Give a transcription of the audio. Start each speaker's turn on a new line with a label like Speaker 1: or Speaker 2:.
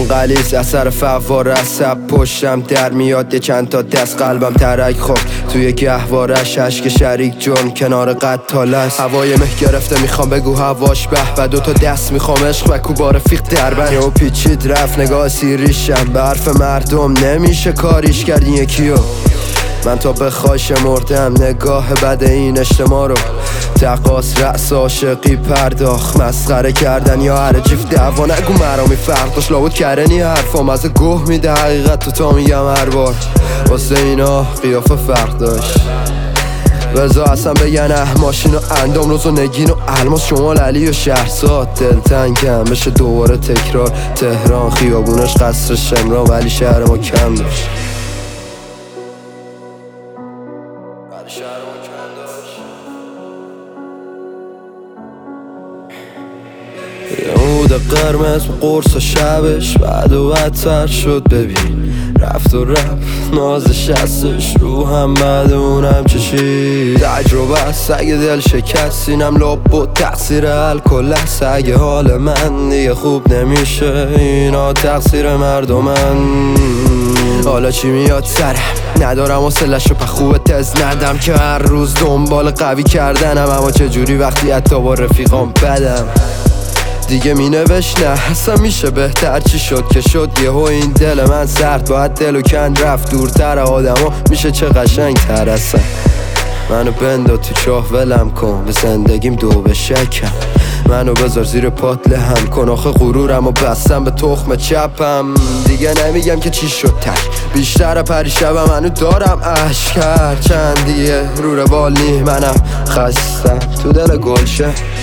Speaker 1: خون غلیظ اثر فوار عصب پشتم در میاد، یه چند تا دست قلبم ترک خب توی گهوارش اشک شریک جرم کنار قتال است. هوای مه گرفته میخوام بگو هواش به دو تا دست میخوام عشق و کوبا رفیق دربن یهو پیچید رفت نگاه سیریشم به حرف مردم نمیشه کاریش کرد این یکیو. من تا به خواهش مردم نگاه بد این اجتماع رو تقاس رأس عاشقی پرداخت مسخره کردن یا هر جیف دعوا نگو مرامی فرق داشت لابد کرنی حرفام از گوه میده حقیقت تو تا میگم هر بار واسه اینا قیافه فرق داشت. بزا اصلا بگن ماشین و اندام روز و نگین و الماس شمال علی و شهرزاد دلتنگم بشه دوباره تکرار تهران خیابونش قصر شمران ولی شهر ما کم داشت. یهود قرمز قرص و شبش بعد و بدتر شد ببین رفت و رفت نازش هستش رو هم بعد اونم چشید تجربه است اگه دل شکستینم لب و تقصیر الکل است اگه حال من دیگه خوب نمیشه اینا تقصیر مردمن. حالا چی میاد سرم ندارم حوصله‌ش رو خوبه تز ندم که هر روز دنبال قوی کردنم اما چجوری وقتی حتی با رفیقام بدم دیگه مینوشت نه اصلا میشه بهتر چی شد که شد یهو این دل من سرد باید دل و کن رفت دورتر آدما میشه چه قشنگ تر اصلا منو بنداز تو چاه ولم کن به زندگیم دو به شکم منو بذار زیر پات لهم کن آخه غرورم و بستم به تخم چپم دیگه نمیگم که چی شد تک بیشتر پریشبم منو دارم اشکر چندیه رو روال نی منم خستم تو دل گلشه